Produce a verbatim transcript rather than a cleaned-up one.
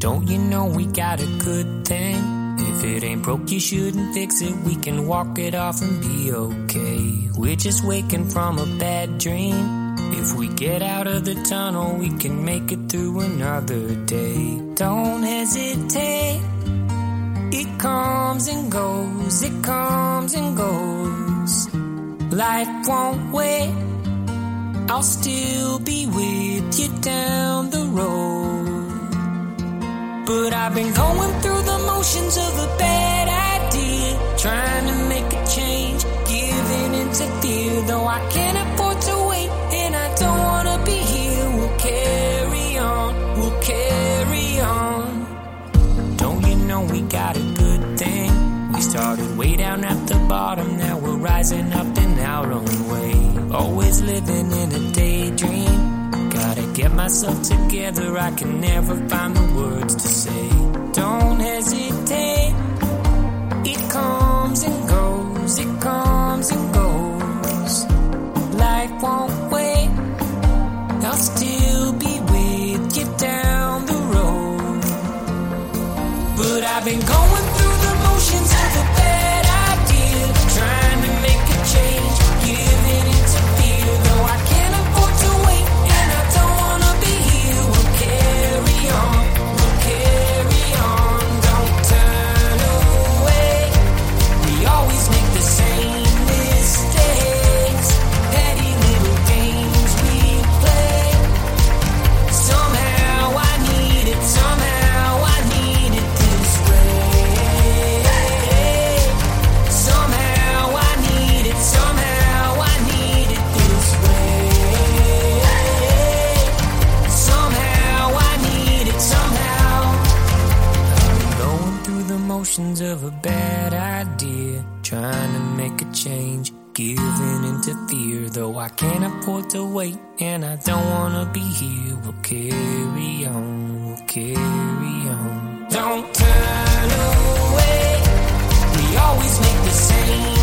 Don't you know we got a good thing? If it ain't broke, you shouldn't fix it. We can walk it off and be okay. We're just waking from a bad dream. If we get out of the tunnel, we can make it through another day. Don't hesitate. It comes and goes, it comes and goes. Life won't wait. I'll still be with you down the road. But I've been going through the motions of a bad idea, trying to make a change, giving into fear. Though I can't afford to wait, and I don't wanna be here. We'll carry on, we'll carry on. Don't you know we got a good thing? We started way down at the bottom, now we're rising up in our own way. Always living in a daydream. Gotta get myself together, I can never find the words to say. Don't hesitate. It comes and goes, it comes and goes. Life won't wait. I'll still be with you down the road. But I've been going through the motions of a bad idea, trying to make a change, giving into fear. Though I can't afford to wait, and I don't wanna be here. We'll carry on, we'll carry on. Don't turn away. We always make the same mistakes, petty little games we play. Somehow I need it, somehow I need it this way. Somehow I need it, somehow I need it this way. Somehow I need it, somehow. I'm going through the motions of a bad idea, trying to make a change, giving into fear. Though I can't afford to wait, and I don't wanna be here. We'll carry on, we'll carry on. Don't turn away. We always make the same